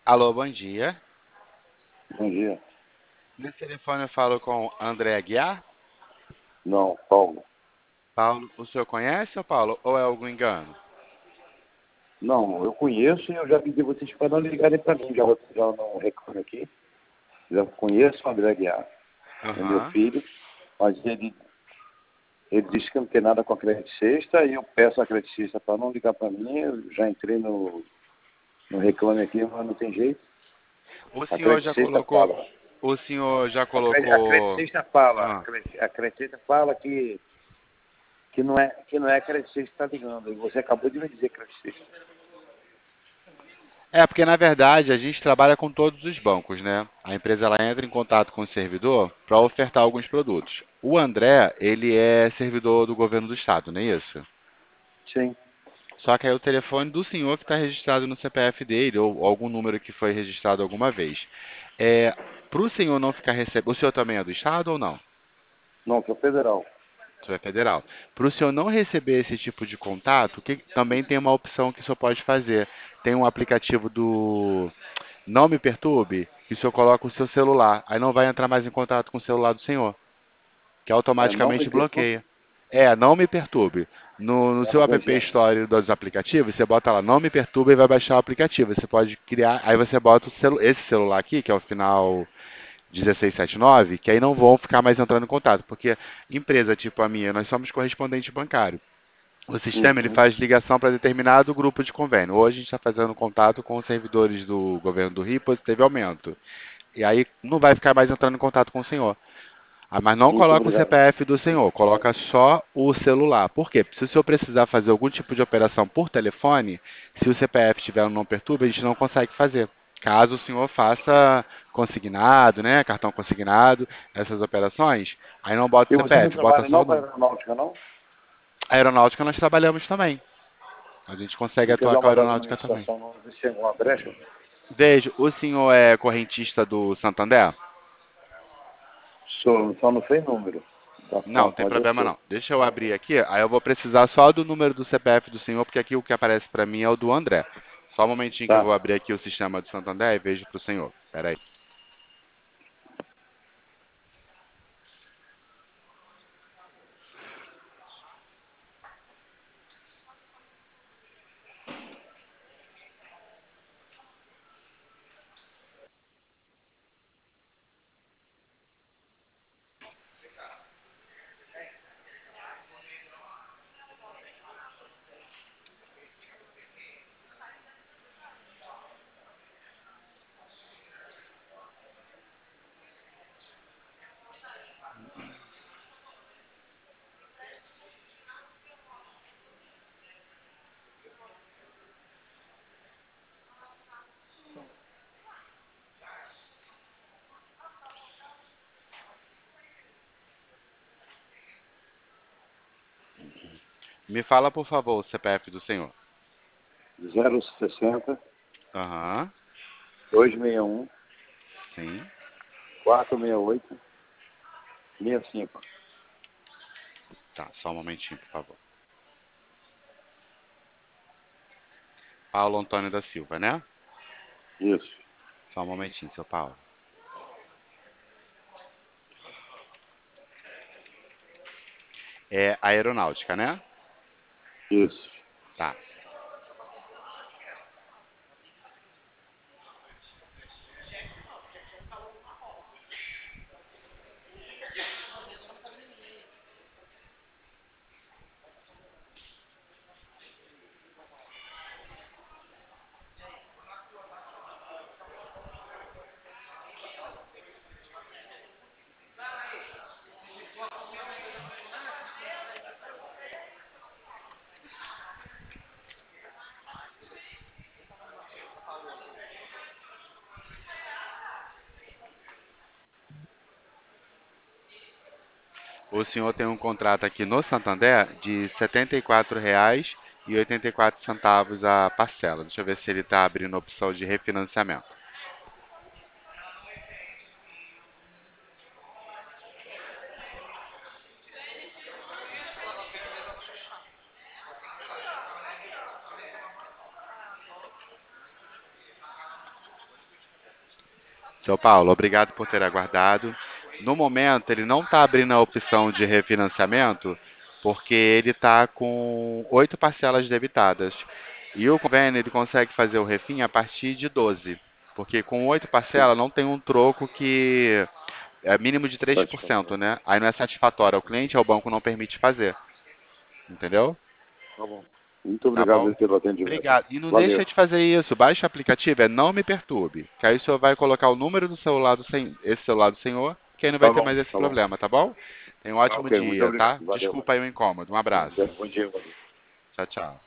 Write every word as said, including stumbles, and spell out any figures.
Alô, bom dia. Bom dia. Nesse telefone eu falo com André Aguiar. Não, Paulo. Paulo, o senhor conhece, ô Paulo, ou é algum engano? Não, eu conheço e eu já pedi vocês para não ligarem para mim. Já, já não reclamo aqui. Já conheço o André Guiar, é meu Aham. filho, mas ele, ele disse que não tem nada com a Credit Sexta e eu peço a Credit Sexta para não ligar para mim. Eu já entrei no, no reclame aqui, mas não tem jeito. O A senhor Credit já Sexta colocou, fala. o senhor já A Credit, a Credit colocou, Sexta fala. A ah, Credit, a Credit Sexta fala que, que não é, que não é a Credit Sexta que está ligando. E você acabou de me dizer Credit Sexta. é porque na verdade a gente trabalha com todos os bancos, né? A empresa ela entra em contato com o servidor para ofertar alguns produtos. O André, ele é servidor do governo do estado, não é isso? Sim. Só que aí o telefone do senhor que está registrado no C P F dele, ou algum número que foi registrado alguma vez. É, para o senhor não ficar recebendo. O senhor também é do Estado ou não? Não, que é federal. O senhor é federal. Para o senhor não receber esse tipo de contato, que também tem uma opção que o senhor pode fazer. Tem um aplicativo do Não Me Perturbe, que o senhor coloca o seu celular. Aí não vai entrar mais em contato com o celular do senhor, que É, não me automaticamente perturbe. bloqueia. É, Não Me Perturbe. No, no É seu uma App coisinha. Store dos aplicativos, você bota lá Não Me Perturbe e vai baixar o aplicativo. Você pode criar, aí você bota o celu- esse celular aqui, que é o final dezesseis setenta e nove, que aí não vão ficar mais entrando em contato, porque empresa tipo a minha, nós somos correspondente bancário. O sistema ele Uhum. faz ligação para determinado grupo de convênio. Hoje a gente está fazendo contato com os servidores do governo do Rio, pois teve aumento. E aí não vai ficar mais entrando em contato com o senhor. Ah, mas não Muito coloca o obrigado. C P F do senhor, coloca só o celular. Por quê? Se o senhor precisar fazer algum tipo de operação por telefone, se o C P F tiver no não perturba, a gente não consegue fazer. Caso o senhor faça consignado, né, cartão consignado, essas operações, aí não bota o E você não C P F, bota trabalha só não o para a número. aeronáutica, não? A aeronáutica nós trabalhamos também. A gente consegue Você quer atuar dar com a uma olhada na aeronáutica minha também. situação, não ver se tem alguma brecha? Veja, o senhor é correntista do Santander? Só, só não fez número da Não, não conta, tem mas eu problema sou. não. Deixa eu abrir aqui, aí eu vou precisar só do número do C P F do senhor, porque aqui o que aparece para mim é o do André. Só um momentinho que eu Tá. vou abrir aqui o sistema do Santander e vejo para o senhor. Espera aí. Me fala, por favor, o C P F do senhor. zero sessenta, Aham, dois sessenta e um, sim. quatro sessenta e oito, sessenta e cinco. Tá, só um momentinho, por favor. Paulo Antônio da Silva, né? Isso, Só um momentinho, seu Paulo. É a aeronáutica, né? isso. Tá. O senhor tem um contrato aqui no Santander de R setenta e quatro reais e oitenta e quatro centavos a parcela. Deixa eu ver se ele está abrindo a opção de refinanciamento. Seu Paulo, obrigado por ter aguardado. No momento, ele não está abrindo a opção de refinanciamento, porque ele está com oito parcelas debitadas. E o convênio ele consegue fazer o refim a partir de doze, porque com oito Sim, parcelas não tem um troco que é mínimo de três por cento, satisfatório. né? Aí não é satisfatório ao cliente, ao banco não permite fazer. Entendeu? Tá bom. Muito Tá bom? obrigado pelo atendimento. Obrigado. E não Valeu. deixa de fazer isso. Baixa o aplicativo, é Não Me Perturbe. Que aí o senhor vai colocar o número do celular do sen... esse celular do senhor, que aí não vai Tá ter bom, mais esse tá bom. problema, tá bom? Tenha um Tá ótimo ok, muito dia, obrigado. tá? Valeu, Desculpa aí valeu. o incômodo. Um abraço. Bom dia, valeu. Tchau, tchau.